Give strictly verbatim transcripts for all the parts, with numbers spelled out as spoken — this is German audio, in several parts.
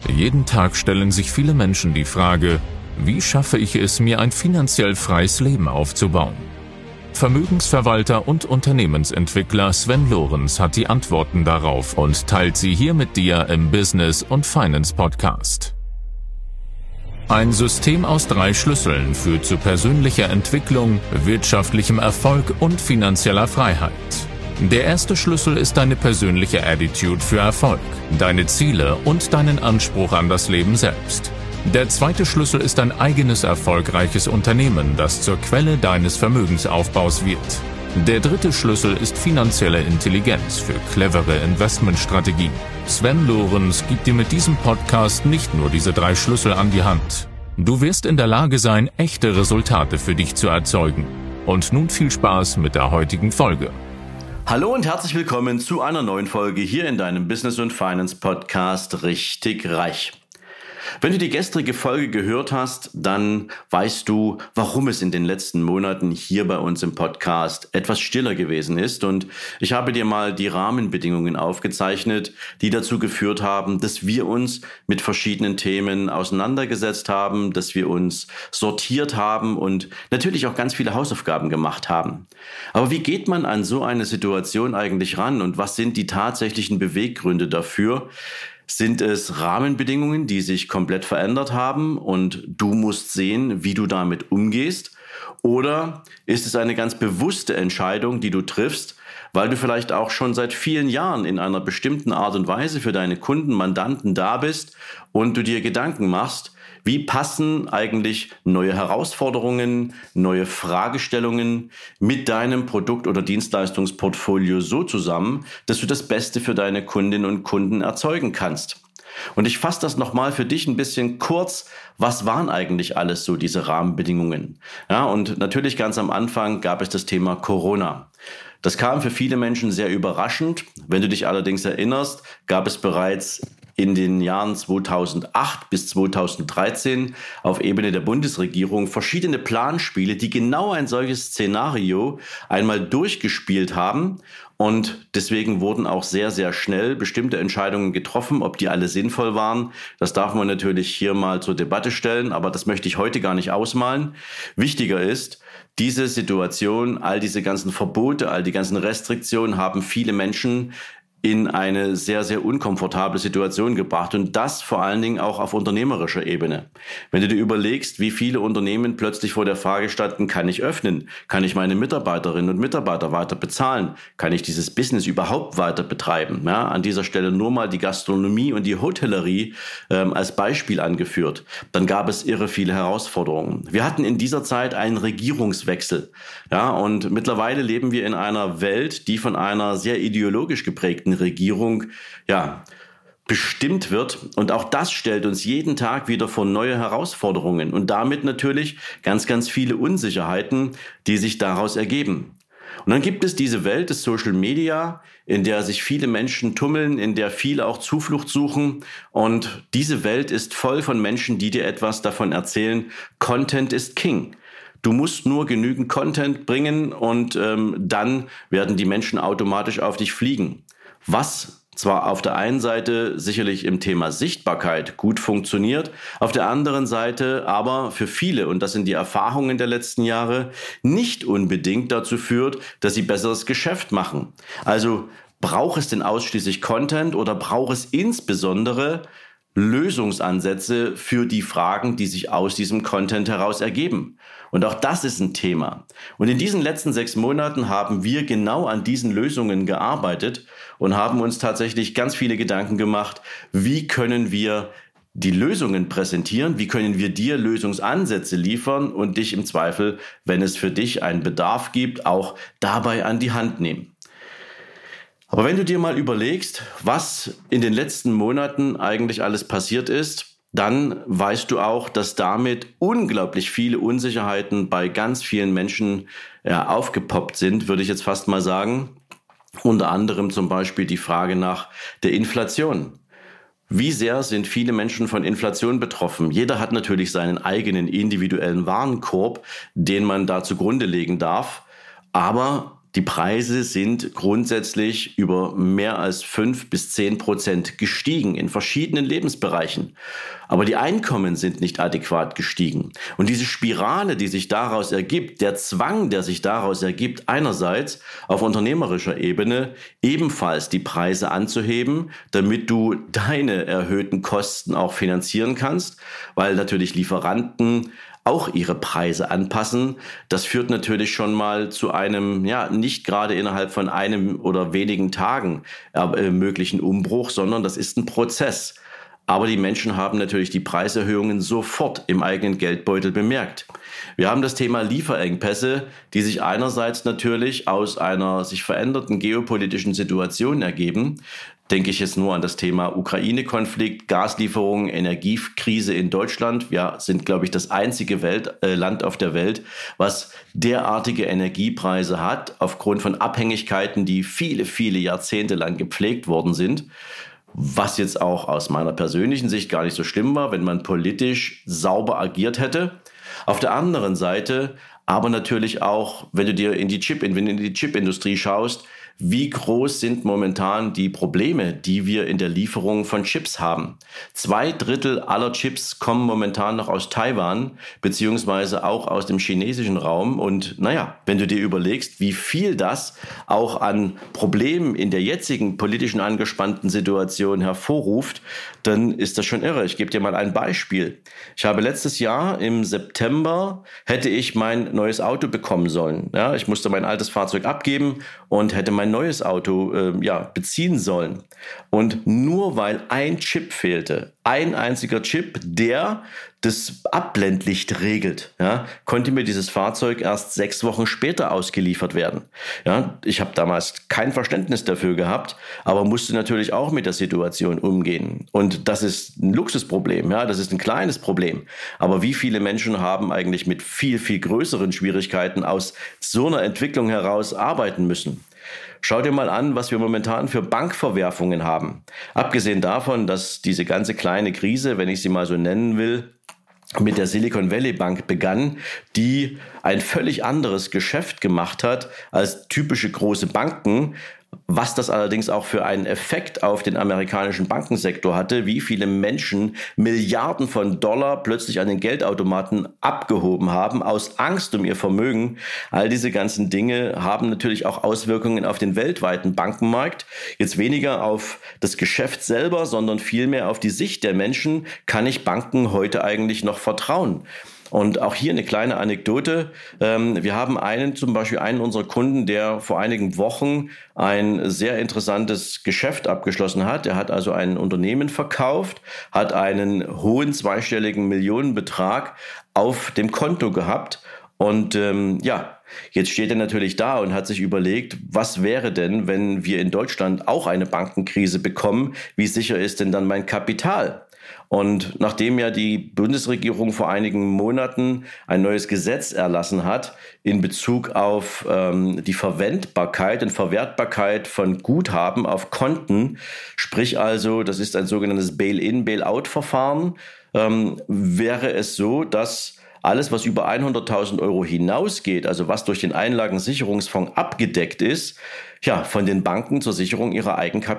Jeden Tag stellen sich viele Menschen die Frage, wie schaffe ich es, mir ein finanziell freies Leben aufzubauen? Vermögensverwalter und Unternehmensentwickler Sven Lorenz hat die Antworten darauf und teilt sie hier mit dir im Business und Finance Podcast. Ein System aus drei Schlüsseln führt zu persönlicher Entwicklung, wirtschaftlichem Erfolg und finanzieller Freiheit. Der erste Schlüssel ist deine persönliche Attitude für Erfolg, deine Ziele und deinen Anspruch an das Leben selbst. Der zweite Schlüssel ist ein eigenes erfolgreiches Unternehmen, das zur Quelle deines Vermögensaufbaus wird. Der dritte Schlüssel ist finanzielle Intelligenz für clevere Investmentstrategien. Sven Lorenz gibt dir mit diesem Podcast nicht nur diese drei Schlüssel an die Hand. Du wirst in der Lage sein, echte Resultate für dich zu erzeugen. Und nun viel Spaß mit der heutigen Folge. Hallo und herzlich willkommen zu einer neuen Folge hier in deinem Business und Finance Podcast Richtig Reich. Wenn du die gestrige Folge gehört hast, dann weißt du, warum es in den letzten Monaten hier bei uns im Podcast etwas stiller gewesen ist. Und ich habe dir mal die Rahmenbedingungen aufgezeichnet, die dazu geführt haben, dass wir uns mit verschiedenen Themen auseinandergesetzt haben, dass wir uns sortiert haben und natürlich auch ganz viele Hausaufgaben gemacht haben. Aber wie geht man an so eine Situation eigentlich ran und was sind die tatsächlichen Beweggründe dafür? Sind es Rahmenbedingungen, die sich komplett verändert haben und du musst sehen, wie du damit umgehst? Oder ist es eine ganz bewusste Entscheidung, die du triffst, weil du vielleicht auch schon seit vielen Jahren in einer bestimmten Art und Weise für deine Kunden, Mandanten da bist und du dir Gedanken machst, wie passen eigentlich neue Herausforderungen, neue Fragestellungen mit deinem Produkt- oder Dienstleistungsportfolio so zusammen, dass du das Beste für deine Kundinnen und Kunden erzeugen kannst? Und ich fasse das nochmal für dich ein bisschen kurz. Was waren eigentlich alles so diese Rahmenbedingungen? Ja, und natürlich ganz am Anfang gab es das Thema Corona. Das kam für viele Menschen sehr überraschend. Wenn du dich allerdings erinnerst, gab es bereits in den Jahren zweitausendacht bis zweitausenddreizehn auf Ebene der Bundesregierung verschiedene Planspiele, die genau ein solches Szenario einmal durchgespielt haben. Und deswegen wurden auch sehr, sehr schnell bestimmte Entscheidungen getroffen. Ob die alle sinnvoll waren, das darf man natürlich hier mal zur Debatte stellen. Aber das möchte ich heute gar nicht ausmalen. Wichtiger ist, diese Situation, all diese ganzen Verbote, all die ganzen Restriktionen haben viele Menschen in eine sehr, sehr unkomfortable Situation gebracht und das vor allen Dingen auch auf unternehmerischer Ebene. Wenn du dir überlegst, wie viele Unternehmen plötzlich vor der Frage standen, kann ich öffnen? Kann ich meine Mitarbeiterinnen und Mitarbeiter weiter bezahlen? Kann ich dieses Business überhaupt weiter betreiben? Ja, an dieser Stelle nur mal die Gastronomie und die Hotellerie ähm, als Beispiel angeführt. Dann gab es irre viele Herausforderungen. Wir hatten in dieser Zeit einen Regierungswechsel. Ja, und mittlerweile leben wir in einer Welt, die von einer sehr ideologisch geprägten Regierung ja, bestimmt wird. Und auch das stellt uns jeden Tag wieder vor neue Herausforderungen und damit natürlich ganz, ganz viele Unsicherheiten, die sich daraus ergeben. Und dann gibt es diese Welt des Social Media, in der sich viele Menschen tummeln, in der viele auch Zuflucht suchen. Und diese Welt ist voll von Menschen, die dir etwas davon erzählen. Content ist King. Du musst nur genügend Content bringen und ähm, dann werden die Menschen automatisch auf dich fliegen. Was zwar auf der einen Seite sicherlich im Thema Sichtbarkeit gut funktioniert, auf der anderen Seite aber für viele, und das sind die Erfahrungen der letzten Jahre, nicht unbedingt dazu führt, dass sie besseres Geschäft machen. Also braucht es denn ausschließlich Content oder braucht es insbesondere Lösungsansätze für die Fragen, die sich aus diesem Content heraus ergeben? Und auch das ist ein Thema. Und in diesen letzten sechs Monaten haben wir genau an diesen Lösungen gearbeitet und haben uns tatsächlich ganz viele Gedanken gemacht, wie können wir die Lösungen präsentieren, wie können wir dir Lösungsansätze liefern und dich im Zweifel, wenn es für dich einen Bedarf gibt, auch dabei an die Hand nehmen. Aber wenn du dir mal überlegst, was in den letzten Monaten eigentlich alles passiert ist, dann weißt du auch, dass damit unglaublich viele Unsicherheiten bei ganz vielen Menschen ja, aufgepoppt sind, würde ich jetzt fast mal sagen. Unter anderem zum Beispiel die Frage nach der Inflation. Wie sehr sind viele Menschen von Inflation betroffen? Jeder hat natürlich seinen eigenen individuellen Warenkorb, den man da zugrunde legen darf. Aber Die Preise sind grundsätzlich über mehr als fünf bis zehn Prozent gestiegen in verschiedenen Lebensbereichen. Aber die Einkommen sind nicht adäquat gestiegen. Und diese Spirale, die sich daraus ergibt, der Zwang, der sich daraus ergibt, einerseits auf unternehmerischer Ebene ebenfalls die Preise anzuheben, damit du deine erhöhten Kosten auch finanzieren kannst, weil natürlich Lieferanten auch ihre Preise anpassen. Das führt natürlich schon mal zu einem, ja, nicht gerade innerhalb von einem oder wenigen Tagen äh, möglichen Umbruch, sondern das ist ein Prozess. Aber die Menschen haben natürlich die Preiserhöhungen sofort im eigenen Geldbeutel bemerkt. Wir haben das Thema Lieferengpässe, die sich einerseits natürlich aus einer sich veränderten geopolitischen Situation ergeben. Denke ich jetzt nur an das Thema Ukraine-Konflikt, Gaslieferungen, Energiekrise in Deutschland. Wir sind, glaube ich, das einzige Welt, äh, Land auf der Welt, was derartige Energiepreise hat, aufgrund von Abhängigkeiten, die viele, viele Jahrzehnte lang gepflegt worden sind. Was jetzt auch aus meiner persönlichen Sicht gar nicht so schlimm war, wenn man politisch sauber agiert hätte. Auf der anderen Seite aber natürlich auch, wenn du dir in die Chip, wenn du in die Chipindustrie schaust, wie groß sind momentan die Probleme, die wir in der Lieferung von Chips haben? Zwei Drittel aller Chips kommen momentan noch aus Taiwan, beziehungsweise auch aus dem chinesischen Raum. Und naja, wenn du dir überlegst, wie viel das auch an Problemen in der jetzigen politischen angespannten Situation hervorruft, dann ist das schon irre. Ich gebe dir mal ein Beispiel. Ich habe letztes Jahr im September, hätte ich mein neues Auto bekommen sollen. Ja, ich musste mein altes Fahrzeug abgeben und hätte mein neues Auto äh, ja, beziehen sollen. Und nur weil ein Chip fehlte, ein einziger Chip, der das Abblendlicht regelt, ja, konnte mir dieses Fahrzeug erst sechs Wochen später ausgeliefert werden. Ja, ich habe damals kein Verständnis dafür gehabt, aber musste natürlich auch mit der Situation umgehen. Und das ist ein Luxusproblem, ja, das ist ein kleines Problem. Aber wie viele Menschen haben eigentlich mit viel, viel größeren Schwierigkeiten aus so einer Entwicklung heraus arbeiten müssen? Schau dir mal an, was wir momentan für Bankverwerfungen haben. Abgesehen davon, dass diese ganze kleine Krise, wenn ich sie mal so nennen will, mit der Silicon Valley Bank begann, die ein völlig anderes Geschäft gemacht hat als typische große Banken. Was das allerdings auch für einen Effekt auf den amerikanischen Bankensektor hatte, wie viele Menschen Milliarden von Dollar plötzlich an den Geldautomaten abgehoben haben, aus Angst um ihr Vermögen. All diese ganzen Dinge haben natürlich auch Auswirkungen auf den weltweiten Bankenmarkt. Jetzt weniger auf das Geschäft selber, sondern vielmehr auf die Sicht der Menschen. Kann ich Banken heute eigentlich noch vertrauen? Und auch hier eine kleine Anekdote. Wir haben einen, zum Beispiel einen unserer Kunden, der vor einigen Wochen ein sehr interessantes Geschäft abgeschlossen hat. Er hat also ein Unternehmen verkauft, hat einen hohen zweistelligen Millionenbetrag auf dem Konto gehabt. Und ähm, ja, jetzt steht er natürlich da und hat sich überlegt, was wäre denn, wenn wir in Deutschland auch eine Bankenkrise bekommen? Wie sicher ist denn dann mein Kapital? Und nachdem ja die Bundesregierung vor einigen Monaten ein neues Gesetz erlassen hat in Bezug auf ähm, die Verwendbarkeit und Verwertbarkeit von Guthaben auf Konten, sprich also, das ist ein sogenanntes Bail-in, Bail-out-Verfahren, ähm, wäre es so, dass alles, was über hunderttausend Euro hinausgeht, also was durch den Einlagensicherungsfonds abgedeckt ist, ja, von den Banken zur Sicherung ihrer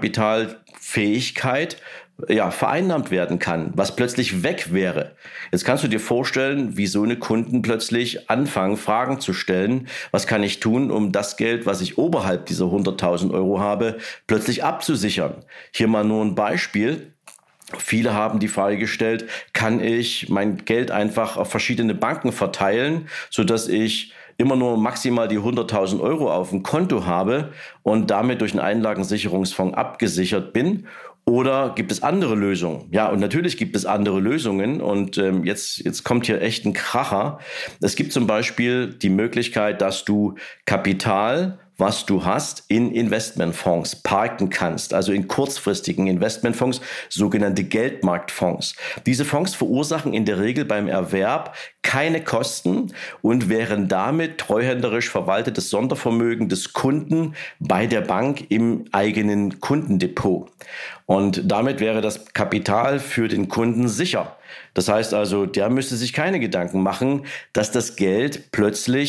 Eigenkapitalfähigkeit ja, vereinnahmt werden kann, was plötzlich weg wäre. Jetzt kannst du dir vorstellen, wie so eine Kunden plötzlich anfangen, Fragen zu stellen. Was kann ich tun, um das Geld, was ich oberhalb dieser hunderttausend Euro habe, plötzlich abzusichern? Hier mal nur ein Beispiel. Viele haben die Frage gestellt, kann ich mein Geld einfach auf verschiedene Banken verteilen, sodass ich immer nur maximal die hunderttausend Euro auf dem Konto habe und damit durch einen Einlagensicherungsfonds abgesichert bin? Oder gibt es andere Lösungen? Ja, und natürlich gibt es andere Lösungen. Und ähm, jetzt, jetzt kommt hier echt ein Kracher. Es gibt zum Beispiel die Möglichkeit, dass du Kapital, was du hast, in Investmentfonds parken kannst, also in kurzfristigen Investmentfonds, sogenannte Geldmarktfonds. Diese Fonds verursachen in der Regel beim Erwerb keine Kosten und wären damit treuhänderisch verwaltetes Sondervermögen des Kunden bei der Bank im eigenen Kundendepot. Und damit wäre das Kapital für den Kunden sicher. Das heißt also, der müsste sich keine Gedanken machen, dass das Geld plötzlich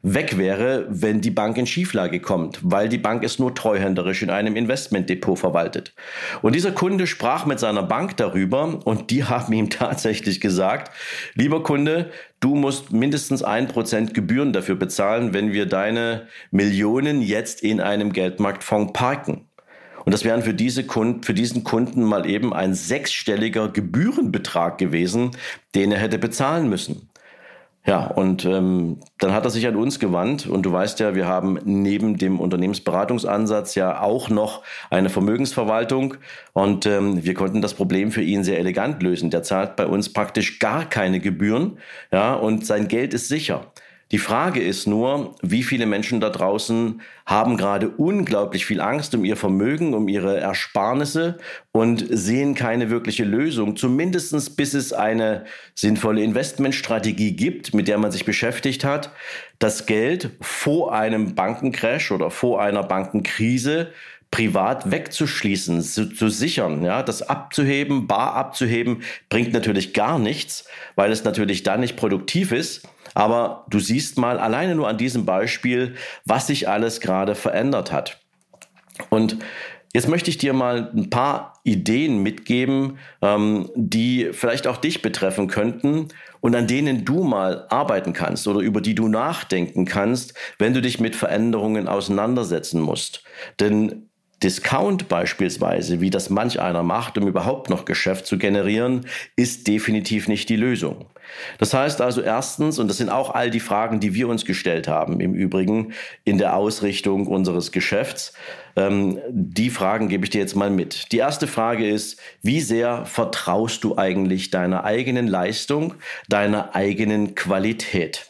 weg wäre, wenn die Bank in Schieflage kommt, weil die Bank es nur treuhänderisch in einem Investmentdepot verwaltet. Und dieser Kunde sprach mit seiner Bank darüber und die haben ihm tatsächlich gesagt, lieber Kunde, du musst mindestens ein Prozent Gebühren dafür bezahlen, wenn wir deine Millionen jetzt in einem Geldmarktfonds parken. Und das wären für, diese Kunden, für diesen Kunden mal eben ein sechsstelliger Gebührenbetrag gewesen, den er hätte bezahlen müssen. Ja, und ähm, dann hat er sich an uns gewandt und du weißt ja, wir haben neben dem Unternehmensberatungsansatz ja auch noch eine Vermögensverwaltung und ähm, wir konnten das Problem für ihn sehr elegant lösen. Der zahlt bei uns praktisch gar keine Gebühren, ja, und sein Geld ist sicher. Die Frage ist nur, wie viele Menschen da draußen haben gerade unglaublich viel Angst um ihr Vermögen, um ihre Ersparnisse und sehen keine wirkliche Lösung, zumindest bis es eine sinnvolle Investmentstrategie gibt, mit der man sich beschäftigt hat, das Geld vor einem Bankencrash oder vor einer Bankenkrise privat wegzuschließen, zu, zu sichern, ja, das abzuheben, bar abzuheben, bringt natürlich gar nichts, weil es natürlich dann nicht produktiv ist. Aber du siehst mal alleine nur an diesem Beispiel, was sich alles gerade verändert hat. Und jetzt möchte ich dir mal ein paar Ideen mitgeben, ähm, die vielleicht auch dich betreffen könnten und an denen du mal arbeiten kannst oder über die du nachdenken kannst, wenn du dich mit Veränderungen auseinandersetzen musst. Denn Discount beispielsweise, wie das manch einer macht, um überhaupt noch Geschäft zu generieren, ist definitiv nicht die Lösung. Das heißt also erstens, und das sind auch all die Fragen, die wir uns gestellt haben, im Übrigen in der Ausrichtung unseres Geschäfts, ähm, die Fragen gebe ich dir jetzt mal mit. Die erste Frage ist, wie sehr vertraust du eigentlich deiner eigenen Leistung, deiner eigenen Qualität?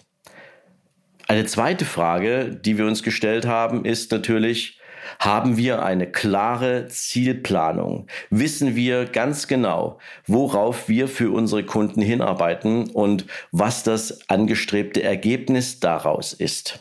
Eine zweite Frage, die wir uns gestellt haben, ist natürlich, haben wir eine klare Zielplanung? Wissen wir ganz genau, worauf wir für unsere Kunden hinarbeiten und was das angestrebte Ergebnis daraus ist?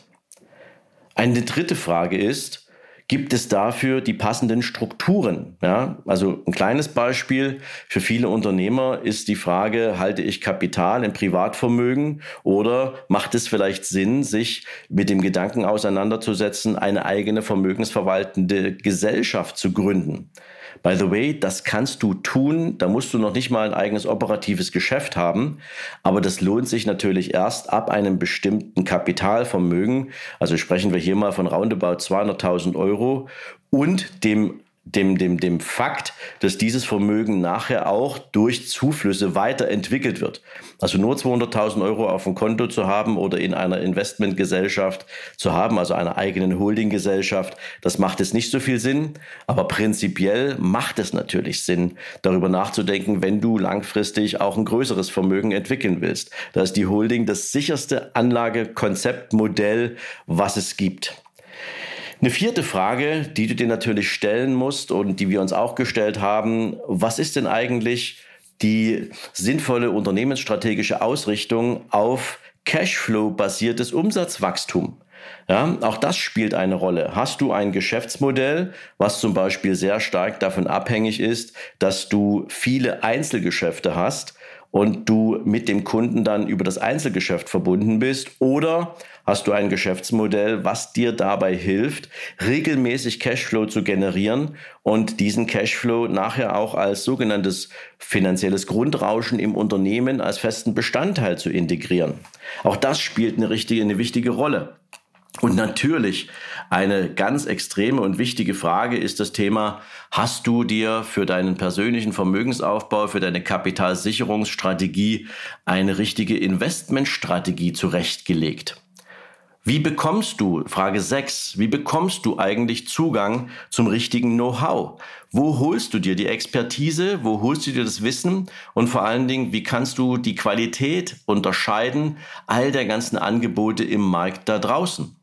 Eine dritte Frage ist, gibt es dafür die passenden Strukturen? Ja, also ein kleines Beispiel für viele Unternehmer ist die Frage, halte ich Kapital im Privatvermögen oder macht es vielleicht Sinn, sich mit dem Gedanken auseinanderzusetzen, eine eigene vermögensverwaltende Gesellschaft zu gründen? By the way, das kannst du tun, da musst du noch nicht mal ein eigenes operatives Geschäft haben, aber das lohnt sich natürlich erst ab einem bestimmten Kapitalvermögen, also sprechen wir hier mal von roundabout zweihunderttausend Euro und dem Dem, dem, dem Fakt, dass dieses Vermögen nachher auch durch Zuflüsse weiterentwickelt wird. Also nur zweihunderttausend Euro auf dem Konto zu haben oder in einer Investmentgesellschaft zu haben, also einer eigenen Holdinggesellschaft, das macht jetzt nicht so viel Sinn. Aber prinzipiell macht es natürlich Sinn, darüber nachzudenken, wenn du langfristig auch ein größeres Vermögen entwickeln willst. Da ist die Holding das sicherste Anlagekonzeptmodell, was es gibt. Eine vierte Frage, die du dir natürlich stellen musst und die wir uns auch gestellt haben, was ist denn eigentlich die sinnvolle unternehmensstrategische Ausrichtung auf Cashflow-basiertes Umsatzwachstum? Ja, auch das spielt eine Rolle. Hast du ein Geschäftsmodell, was zum Beispiel sehr stark davon abhängig ist, dass du viele Einzelgeschäfte hast und du mit dem Kunden dann über das Einzelgeschäft verbunden bist? Oder hast du ein Geschäftsmodell, was dir dabei hilft, regelmäßig Cashflow zu generieren und diesen Cashflow nachher auch als sogenanntes finanzielles Grundrauschen im Unternehmen als festen Bestandteil zu integrieren? Auch das spielt eine richtige, eine wichtige Rolle. Und natürlich eine ganz extreme und wichtige Frage ist das Thema, hast du dir für deinen persönlichen Vermögensaufbau, für deine Kapitalsicherungsstrategie eine richtige Investmentstrategie zurechtgelegt? Wie bekommst du, Frage sechs, wie bekommst du eigentlich Zugang zum richtigen Know-how? Wo holst du dir die Expertise? Wo holst du dir das Wissen? Und vor allen Dingen, wie kannst du die Qualität unterscheiden all der ganzen Angebote im Markt da draußen?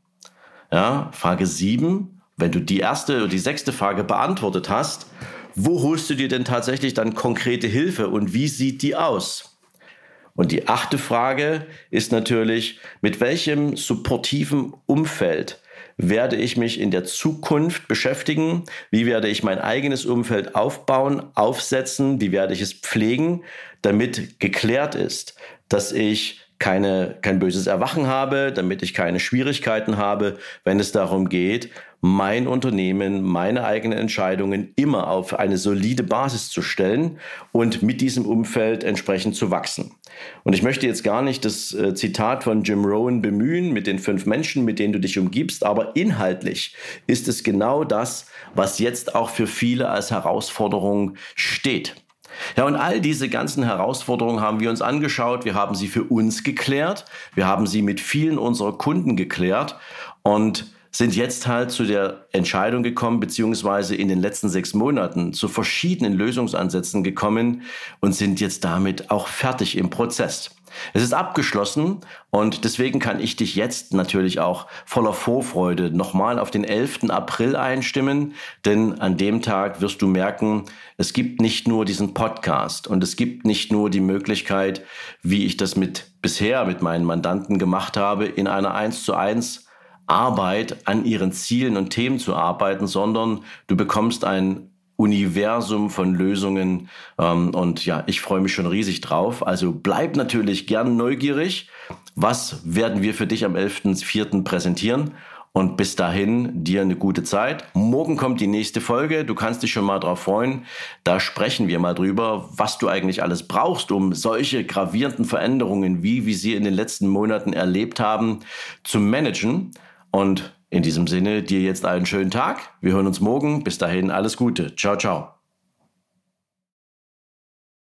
Ja, Frage sieben, wenn du die erste oder die sechste Frage beantwortet hast, wo holst du dir denn tatsächlich dann konkrete Hilfe und wie sieht die aus? Und die achte Frage ist natürlich, mit welchem supportiven Umfeld werde ich mich in der Zukunft beschäftigen? Wie werde ich mein eigenes Umfeld aufbauen, aufsetzen? Wie werde ich es pflegen, damit geklärt ist, dass ich keine, kein böses Erwachen habe, damit ich keine Schwierigkeiten habe, wenn es darum geht, mein Unternehmen, meine eigenen Entscheidungen immer auf eine solide Basis zu stellen und mit diesem Umfeld entsprechend zu wachsen. Und ich möchte jetzt gar nicht das äh, Zitat von Jim Rohn bemühen mit den fünf Menschen, mit denen du dich umgibst, aber inhaltlich ist es genau das, was jetzt auch für viele als Herausforderung steht. Ja, und all diese ganzen Herausforderungen haben wir uns angeschaut, wir haben sie für uns geklärt, wir haben sie mit vielen unserer Kunden geklärt und sind jetzt halt zu der Entscheidung gekommen, beziehungsweise in den letzten sechs Monaten zu verschiedenen Lösungsansätzen gekommen und sind jetzt damit auch fertig im Prozess. Es ist abgeschlossen und deswegen kann ich dich jetzt natürlich auch voller Vorfreude nochmal auf den elften April einstimmen, denn an dem Tag wirst du merken, es gibt nicht nur diesen Podcast und es gibt nicht nur die Möglichkeit, wie ich das mit bisher mit meinen Mandanten gemacht habe, in einer eins zu eins Arbeit an ihren Zielen und Themen zu arbeiten, sondern du bekommst ein Universum von Lösungen ähm, und ja, ich freue mich schon riesig drauf. Also bleib natürlich gern neugierig. Was werden wir für dich am elften vierten präsentieren? Und bis dahin dir eine gute Zeit. Morgen kommt die nächste Folge. Du kannst dich schon mal drauf freuen. Da sprechen wir mal drüber, was du eigentlich alles brauchst, um solche gravierenden Veränderungen, wie wir sie in den letzten Monaten erlebt haben, zu managen. Und in diesem Sinne, dir jetzt einen schönen Tag. Wir hören uns morgen. Bis dahin, alles Gute. Ciao, ciao.